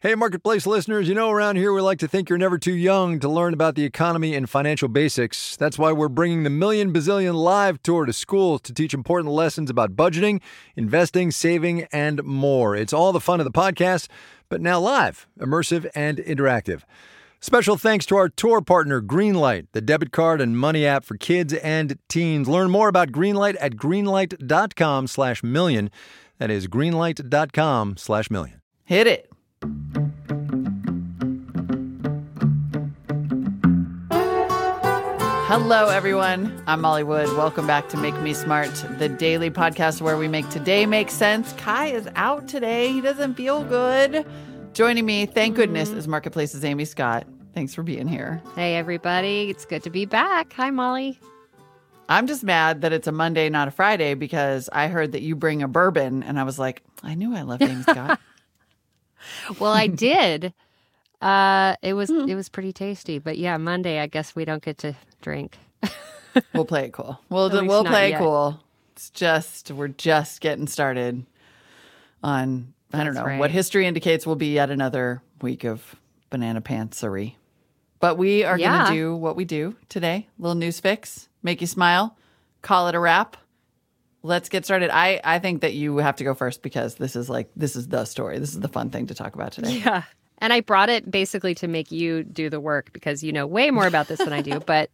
Hey, Marketplace listeners, around here we like to think you're never too young to learn about the economy and financial basics. That's why we're bringing the Million Bazillion Live Tour to schools to teach important lessons about budgeting, investing, saving, and more. It's all the fun of the podcast, but now live, immersive, and interactive. Special thanks to our tour partner, Greenlight, the debit card and money app for kids and teens. Learn more about Greenlight at greenlight.com/million. That is greenlight.com/million. Hit it. Hello, everyone. I'm Molly Wood. Welcome back to Make Me Smart, the daily podcast where we make today make sense. Kai is out today. He doesn't feel good. Joining me, thank goodness, is Marketplace's Amy Scott. Thanks for being here. Hey, everybody. It's good to be back. Hi, Molly. I'm just mad that it's a Monday, not a Friday, because I heard that you bring a bourbon, and I was like, I knew I loved Amy Scott. Well, I did. It was pretty tasty. But yeah, Monday, I guess we don't get to drink. We'll play it cool. We'll not play it yet. cool. We're just getting started on, I don't know, right. what history indicates will be yet another week of banana pantsery. But we are going to do what we do today. Little news fix, make you smile, call it a wrap. Let's get started. I think that you have to go first because this is the story. This is the fun thing to talk about today. Yeah. And I brought it basically to make you do the work because you know way more about this than I do. But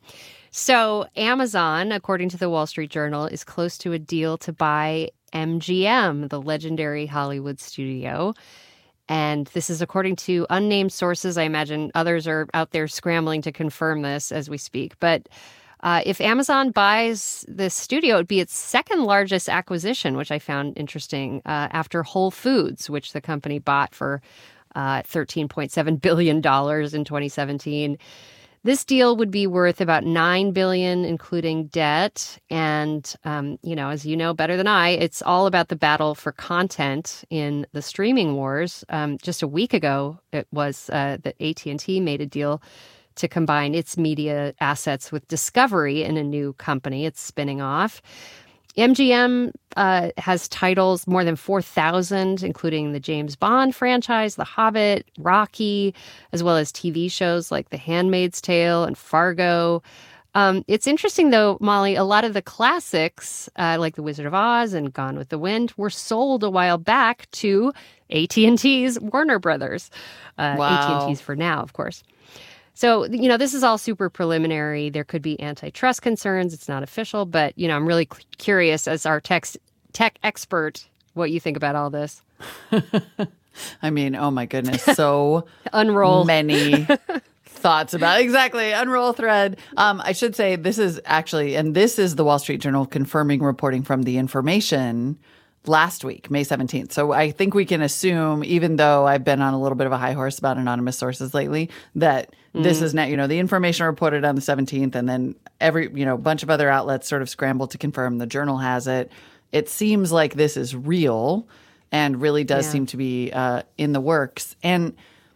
so Amazon, according to the Wall Street Journal, is close to a deal to buy MGM, the legendary Hollywood studio. And this is according to unnamed sources. I imagine others are out there scrambling to confirm this as we speak. But if Amazon buys this studio, it would be its second largest acquisition, which I found interesting, after Whole Foods, which the company bought for $13.7 billion in 2017. This deal would be worth about $9 billion, including debt. And, as you know better than I, it's all about the battle for content in the streaming wars. Just a week ago, it was that AT&T made a deal to combine its media assets with Discovery in a new company it's spinning off. MGM has titles, more than 4,000, including the James Bond franchise, The Hobbit, Rocky, as well as TV shows like The Handmaid's Tale and Fargo. It's interesting, though, Molly, a lot of the classics, like The Wizard of Oz and Gone with the Wind, were sold a while back to AT&T's Warner Brothers. Wow. AT&T's for now, of course. So, this is all super preliminary. There could be antitrust concerns. It's not official. But, I'm really curious as our tech expert what you think about all this. I mean, oh my goodness. So Unroll. many thoughts about exactly. Unroll thread. I should say this is the Wall Street Journal confirming reporting from The Information last week, May 17th. So I think we can assume, even though I've been on a little bit of a high horse about anonymous sources lately, that this is not, The Information reported on the 17th, and then every, bunch of other outlets sort of scrambled to confirm. The Journal has it. It seems like this is real and really does seem to be in the works. And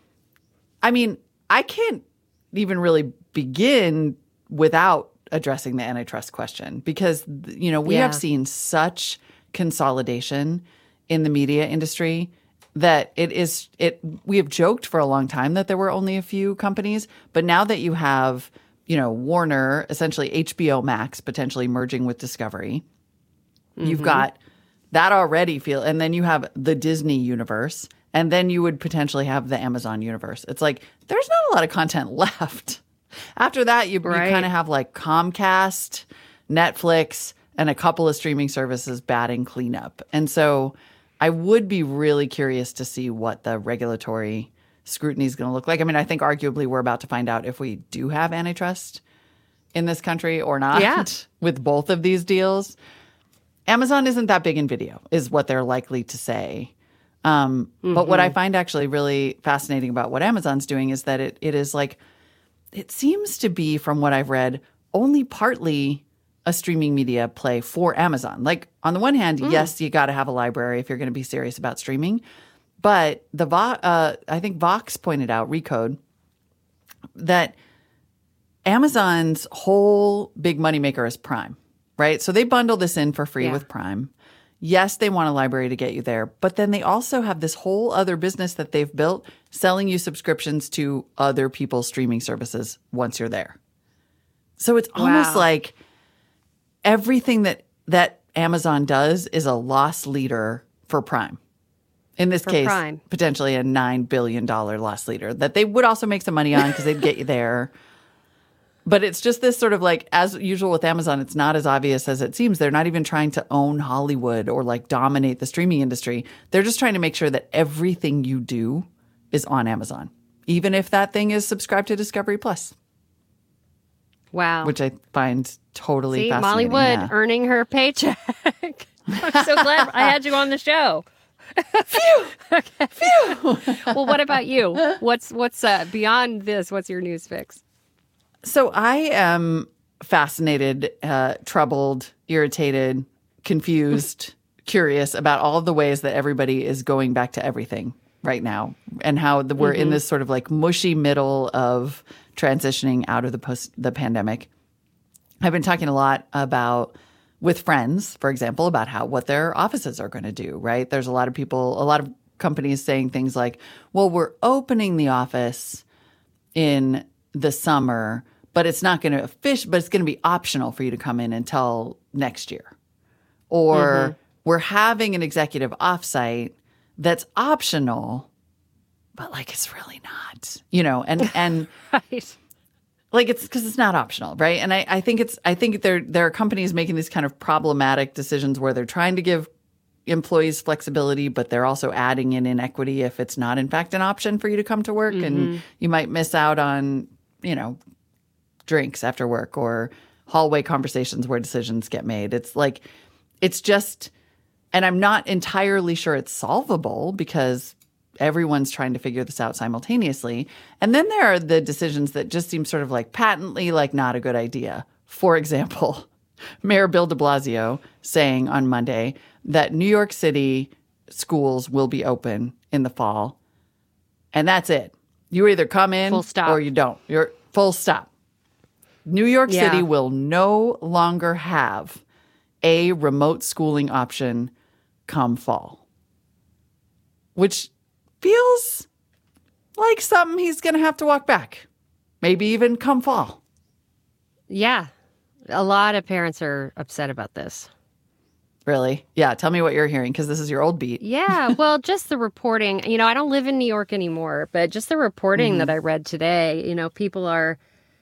I mean, I can't even really begin without addressing the antitrust question because, we have seen such consolidation in the media industry that we have joked for a long time that there were only a few companies, but now that you have, Warner, essentially HBO Max potentially merging with Discovery, you've got that already and then you have the Disney universe, and then you would potentially have the Amazon universe. It's like there's not a lot of content left. After that, you kind of have like Comcast, Netflix, and a couple of streaming services batting cleanup. And so I would be really curious to see what the regulatory scrutiny is going to look like. I mean, I think arguably we're about to find out if we do have antitrust in this country or not with both of these deals. Amazon isn't that big in video, is what they're likely to say. But what I find actually really fascinating about what Amazon's doing is that it is like, it seems to be, from what I've read, only partly a streaming media play for Amazon. Like, on the one hand, yes, you got to have a library if you're going to be serious about streaming. But I think Vox pointed out, Recode, that Amazon's whole big moneymaker is Prime, right? So they bundle this in for free with Prime. Yes, they want a library to get you there, but then they also have this whole other business that they've built selling you subscriptions to other people's streaming services once you're there. So it's almost like everything that Amazon does is a loss leader for Prime. In this case, Prime. Potentially a $9 billion loss leader that they would also make some money on because they'd get you there. But it's just this sort of like, as usual with Amazon, it's not as obvious as it seems. They're not even trying to own Hollywood or like dominate the streaming industry. They're just trying to make sure that everything you do is on Amazon, even if that thing is subscribed to Discovery Plus. Wow. Which I find totally See, fascinating. Molly Wood Yeah. earning her paycheck. I'm so glad I had you on the show. Phew! Well, what about you? What's beyond this? What's your news fix? So I am fascinated, troubled, irritated, confused, curious about all of the ways that everybody is going back to everything right now and how we're in this sort of like mushy middle of transitioning out of the pandemic. I've been talking a lot about with friends, for example, about what their offices are going to do, right? There's a lot of companies saying things like, well, we're opening the office in the summer, but it's not going to but it's going to be optional for you to come in until next year. Or we're having an executive offsite that's optional, but like it's really not, and Right. like it's because it's not optional, right? And I think there are companies making these kind of problematic decisions where they're trying to give employees flexibility, but they're also adding in inequity if it's not in fact an option for you to come to work, and you might miss out on, drinks after work or hallway conversations where decisions get made. It's just, and I'm not entirely sure it's solvable because everyone's trying to figure this out simultaneously. And then there are the decisions that just seem sort of like patently like not a good idea. For example, Mayor Bill de Blasio saying on Monday that New York City schools will be open in the fall. And that's it. You either come in Full stop. or you don't. You're full stop. New York City will no longer have a remote schooling option come fall, which feels like something he's going to have to walk back, maybe even come fall. Yeah. A lot of parents are upset about this. Really? Yeah. Tell me what you're hearing, because this is your old beat. Yeah, well, just the reporting. I don't live in New York anymore, but just the reporting that I read today, people are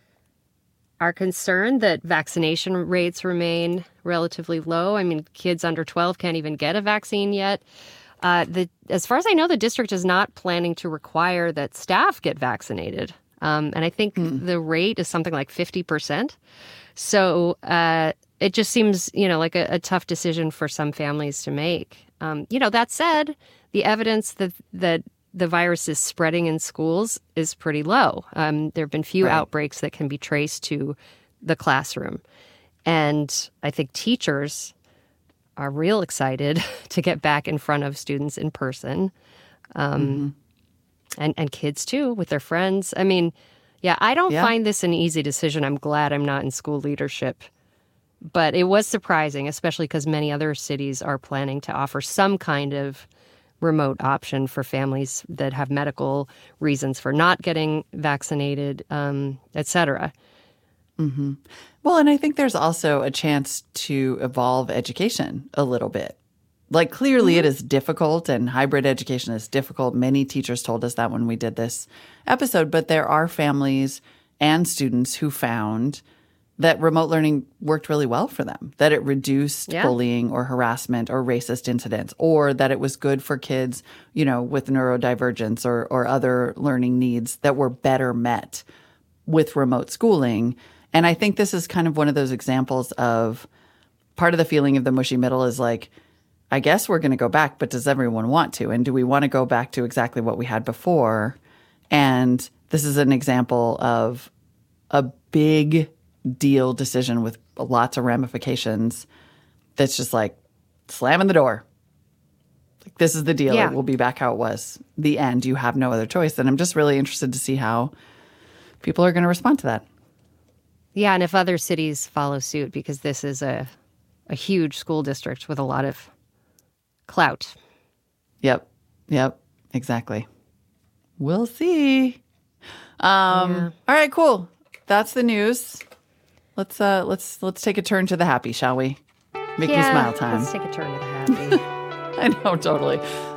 concerned that vaccination rates remain relatively low. I mean, kids under 12 can't even get a vaccine yet. As far as I know, the district is not planning to require that staff get vaccinated. And I think the rate is something like 50%. So it just seems, like a tough decision for some families to make. That said, the evidence that the virus is spreading in schools is pretty low. There have been few outbreaks that can be traced to the classroom. And I think teachers are real excited to get back in front of students in person. And kids too, with their friends. I mean, I don't find this an easy decision. I'm glad I'm not in school leadership. But it was surprising, especially because many other cities are planning to offer some kind of remote option for families that have medical reasons for not getting vaccinated, et cetera. Well, and I think there's also a chance to evolve education a little bit. Like, clearly it is difficult, and hybrid education is difficult. Many teachers told us that when we did this episode, but there are families and students who found that remote learning worked really well for them, that it reduced bullying or harassment or racist incidents, or that it was good for kids, with neurodivergence or other learning needs that were better met with remote schooling. And I think this is kind of one of those examples of part of the feeling of the mushy middle is like, I guess we're going to go back, but does everyone want to? And do we want to go back to exactly what we had before? And this is an example of a big deal decision with lots of ramifications that's just like slamming the door. Like, this is the deal. It will be back how it was. The end. You have no other choice. And I'm just really interested to see how people are going to respond to that. Yeah, and if other cities follow suit, because this is a huge school district with a lot of Clout. Yep. Exactly. We'll see. All right, cool. That's the news. Let's take a turn to the happy, shall we? Make me smile time. Let's take a turn to the happy. I know, totally.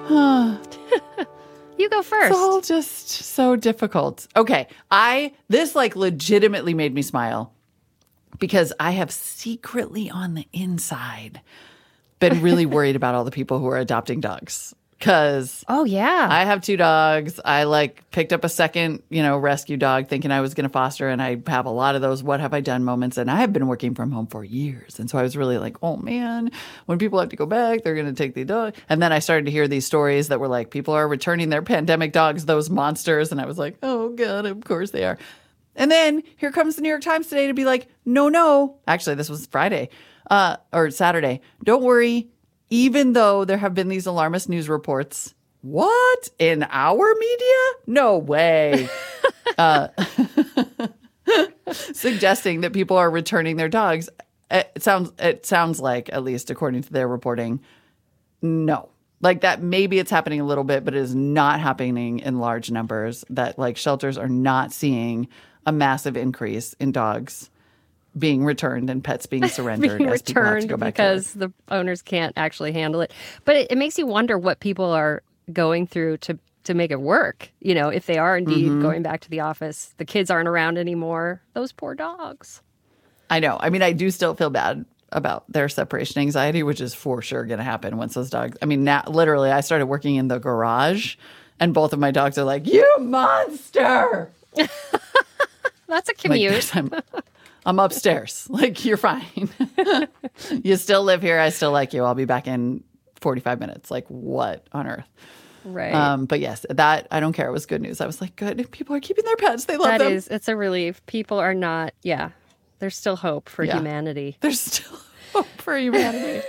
You go first. It's all just so difficult. Okay, this like legitimately made me smile because I have secretly on the inside been really worried about all the people who are adopting dogs. Because oh yeah, I have 2 dogs. I like picked up a second, rescue dog thinking I was going to foster. And I have a lot of those what have I done moments. And I have been working from home for years. And so I was really like, oh man, when people have to go back, they're going to take the dog. And then I started to hear these stories that were like, people are returning their pandemic dogs, those monsters. And I was like, oh God, of course they are. And then here comes the New York Times today to be like, no. Actually, this was Friday or Saturday. Don't worry. Even though there have been these alarmist news reports, what? In our media? No way. Suggesting that people are returning their dogs. It sounds like, at least according to their reporting, no. Like that maybe it's happening a little bit, but it is not happening in large numbers. That like shelters are not seeing a massive increase in dogs being returned and pets being surrendered being as people have to returned go back because to work. the owners can't actually handle it. But it makes you wonder what people are going through to make it work. If they are indeed going back to the office, the kids aren't around anymore. Those poor dogs. I know. I mean, I do still feel bad about their separation anxiety, which is for sure going to happen once those dogs. I mean, now literally, I started working in the garage, and both of my dogs are like, "You monster!" That's a commute. I'm upstairs. Like, you're fine. You still live here. I still like you. I'll be back in 45 minutes. Like, what on earth? Right. But yes, that I don't care. It was good news. I was like, good. People are keeping their pets. They love them. It's a relief. People are not. Yeah. There's still hope for humanity. There's still hope for humanity.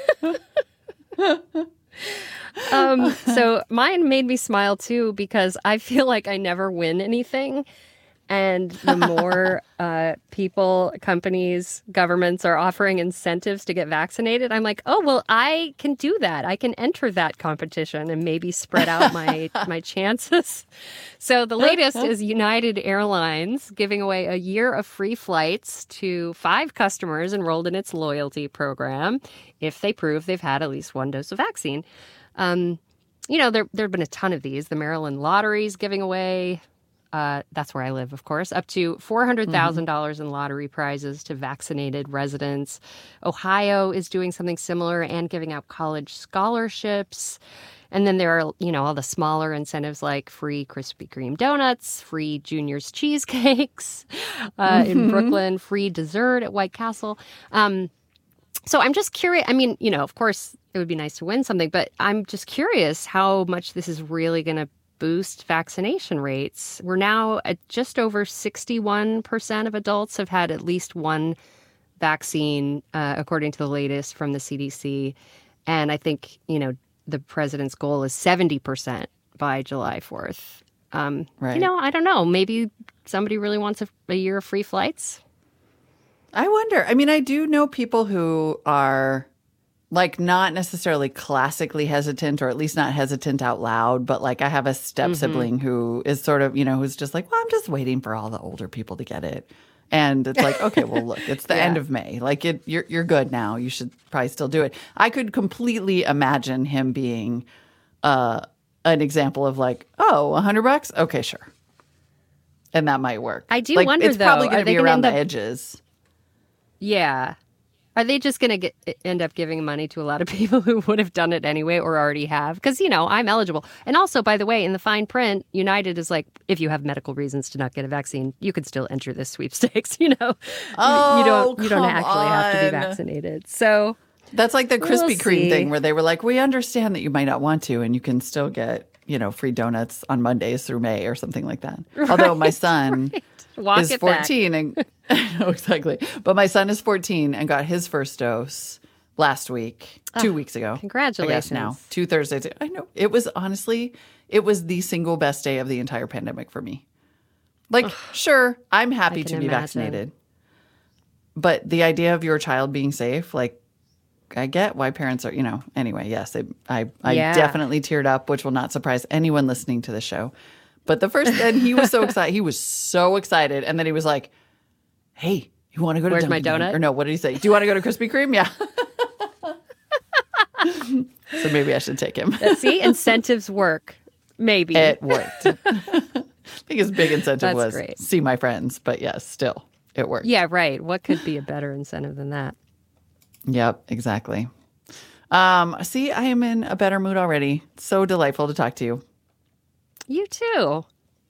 So mine made me smile too because I feel like I never win anything. And the more people, companies, governments are offering incentives to get vaccinated, I'm like, oh, well, I can do that. I can enter that competition and maybe spread out my chances. So the latest is United Airlines giving away a year of free flights to 5 customers enrolled in its loyalty program if they prove they've had at least 1 dose of vaccine. There have been a ton of these. The Maryland Lottery's giving away... that's where I live, of course, up to $400,000 in lottery prizes to vaccinated residents. Ohio is doing something similar and giving out college scholarships. And then there are, all the smaller incentives like free Krispy Kreme donuts, free Junior's cheesecakes in Brooklyn, free dessert at White Castle. So I'm just curious. I mean, of course, it would be nice to win something, but I'm just curious how much this is really going to boost vaccination rates. We're now at just over 61% of adults have had at least 1 vaccine, according to the latest from the CDC. And I think, the president's goal is 70% by July 4th. Right. I don't know. Maybe somebody really wants a year of free flights. I wonder. I mean, I do know people who are like not necessarily classically hesitant, or at least not hesitant out loud, but like I have a step sibling who is sort of, who's just like, well, I'm just waiting for all the older people to get it. And it's like, okay, well, look, it's the end of May. Like you're good now. You should probably still do it. I could completely imagine him being an example of like, oh, $100? Okay, sure. And that might work. I do like, wonder, it's probably going to be around the edges. Yeah. Are they just going to end up giving money to a lot of people who would have done it anyway or already have? Because, I'm eligible. And also, by the way, in the fine print, United is like, if you have medical reasons to not get a vaccine, you could still enter this sweepstakes, Oh, you don't actually have to be vaccinated. So that's like the Krispy Kreme see. thing where they were like, we understand that you might not want to, and you can still get, free donuts on Mondays through May or something like that. Right, Although my son is 14 back. and I know exactly. But my son is 14 and got his first dose last week, 2 weeks ago. Congratulations. I guess now, 2 Thursdays. I know. It was the single best day of the entire pandemic for me. Like, sure, I'm happy to be vaccinated. But the idea of your child being safe, like, I get why parents are, anyway, yes, I definitely teared up, which will not surprise anyone listening to the show. But and he was so excited. He was so excited. And then he was like, hey, you want to go to Where's Dunkin' my donut? Donuts? Or no, what did he say? Do you want to go to Krispy Kreme? Yeah. So maybe I should take him. See, incentives work. Maybe. It worked. I think his big incentive was great. see my friends. But yes, still, it worked. Yeah, right. What could be a better incentive than that? Yep, exactly. See, I am in a better mood already. So delightful to talk to you. You too.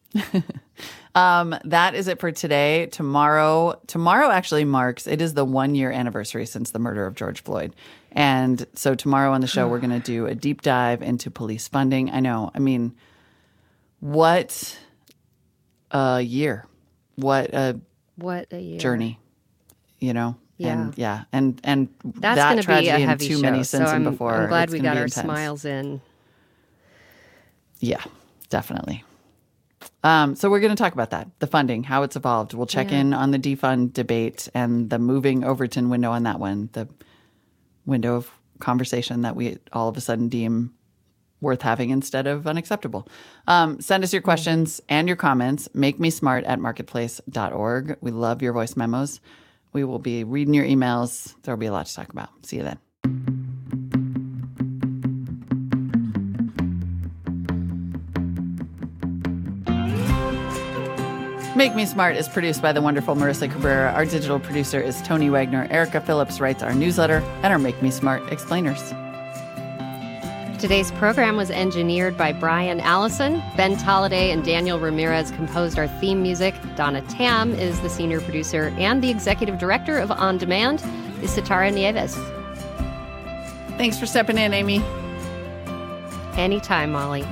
That is it for today. Tomorrow actually marks, it is the 1-year anniversary since the murder of George Floyd. And so tomorrow on the show, we're going to do a deep dive into police funding. I know. I mean, what a year. What a year. journey, Yeah. And That's that going to be a tragedy and heavy too show. many since and before. I'm glad it's we gonna got be our intense. smiles in. Yeah, definitely. So we're going to talk about that, the funding, how it's evolved. We'll check in on the defund debate and the moving Overton window on that one, the window of conversation that we all of a sudden deem worth having instead of unacceptable. Send us your questions and your comments. MakeMeSmart@marketplace.org. We love your voice memos. We will be reading your emails. There'll be a lot to talk about. See you then. Make Me Smart is produced by the wonderful Marissa Cabrera. Our digital producer is Tony Wagner. Erica Phillips writes our newsletter and our Make Me Smart explainers. Today's program was engineered by Brian Allison. Ben Tolliday and Daniel Ramirez composed our theme music. Donna Tam is the senior producer, and the executive director of On Demand is Sitara Nieves. Thanks for stepping in, Amy. Anytime, Molly.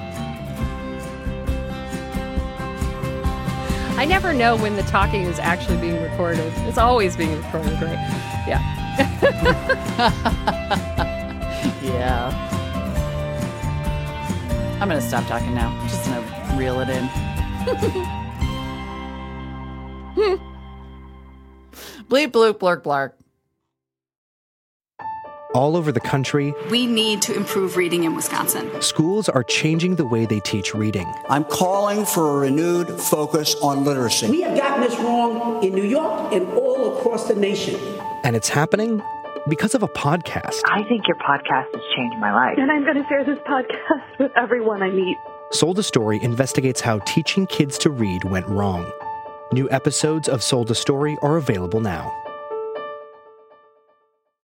I never know when the talking is actually being recorded. It's always being recorded, right? Yeah. Yeah. I'm going to stop talking now. Just going to reel it in. Bleep, bloop, blurk, blark. All over the country, we need to improve reading in Wisconsin. schools are changing the way they teach reading. I'm calling for a renewed focus on literacy. We have gotten this wrong in New York and all across the nation. And it's happening because of a podcast. I think your podcast has changed my life. And I'm going to share this podcast with everyone I meet. Sold a Story investigates how teaching kids to read went wrong. New episodes of Sold a Story are available now.